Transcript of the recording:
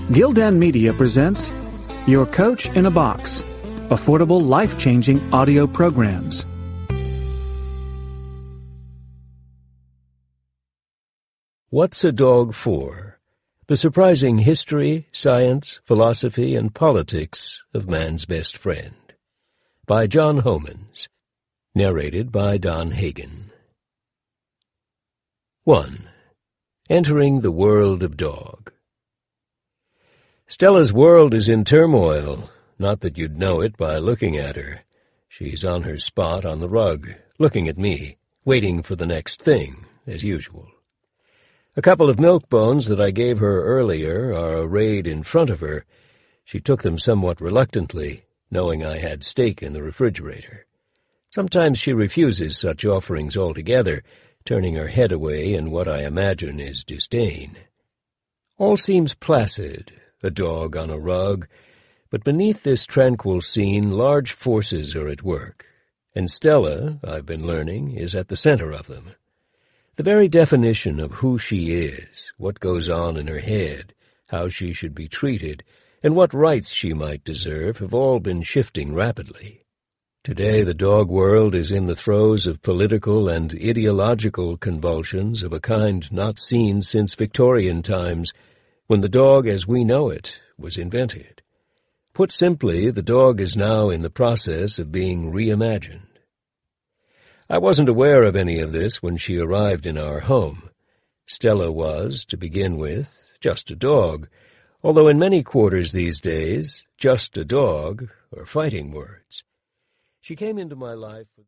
Gildan Media presents Your Coach in a Box, affordable, life-changing audio programs. What's a Dog For? The surprising history, science, philosophy, and politics of man's best friend. By John Homans. Narrated by Don Hagen. 1. Entering the World of Dog. Stella's world is in turmoil, not that you'd know it by looking at her. She's on her spot on the rug, looking at me, waiting for the next thing, as usual. A couple of milk bones that I gave her earlier are arrayed in front of her. She took them somewhat reluctantly, knowing I had steak in the refrigerator. Sometimes she refuses such offerings altogether, turning her head away in what I imagine is disdain. All seems placid, a dog on a rug, but beneath this tranquil scene large forces are at work, and Stella, I've been learning, is at the center of them. The very definition of who she is, what goes on in her head, how she should be treated, and what rights she might deserve have all been shifting rapidly. Today the dog world is in the throes of political and ideological convulsions of a kind not seen since Victorian times, when the dog as we know it was invented. Put simply, the dog is now in the process of being reimagined. I wasn't aware of any of this when she arrived in our home. Stella was, to begin with, just a dog, although in many quarters these days, just a dog are fighting words. She came into my life